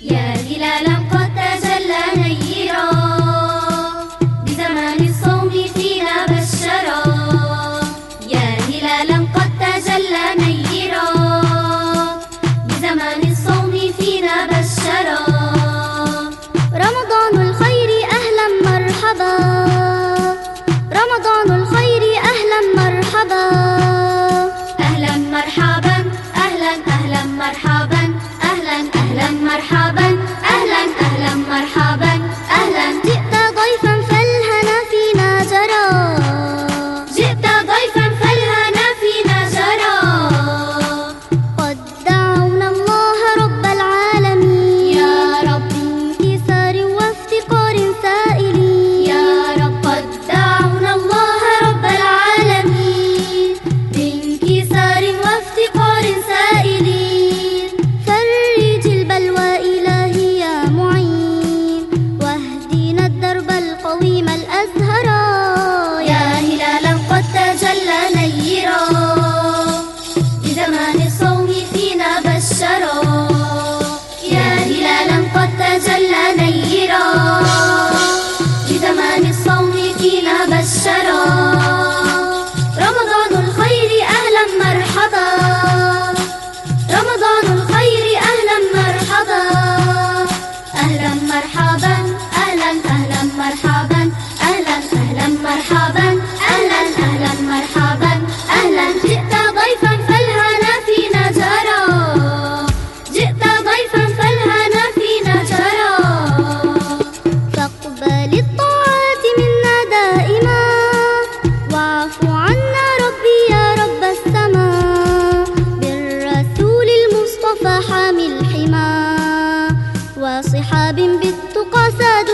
يا هلالا قد تجلى نيرا بزمان الصوم فينا بشرا. يا هلالا قد تجلى نيرا بزمان الصوم فينا بشرا. رمضان الخير أهلا مرحبا، رمضان الخير أهلا مرحبا. أهلا مرحبا أهلا أهلا مرحبا أهلا أهلا مرحبا أهلا أهلا مرحبا أهلا. جئت ضيفا فالهنا فينا جرى، جئت ضيفا فالهنا فينا جرى. قد دعونا الله رب العالمين يا رب بانكسار وافتقار سائلين. يا رب قد دعونا الله رب العالمين بانكسار وافتقار سائلين. فرج البلوى إلهي يا معين، واهدنا الدرب القويم الأزهرا. يا هلالا قد تجلى نيرا بزمان الصوم فينا بشرا. يا هلالا قد تجلى نيرا بزمان الصوم فينا بشرا. رمضان الخير أهلا مرحبا، رمضان الخير أهلا مرحبا. أهلا مرحبا أهلا أهلا مرحبا أهلا أهلا مرحبا أهلا أهلا مرحبا أهلا. جئت ضيفا فالهنا فينا جرى، جئت ضيفا فالهنا فينا جرى. فاقبل الطاعات منا دائما، واعف عنا ربي يا رب السماء. بالرسول المصطفى حامي الحمى، وصحاب بالتقى ساد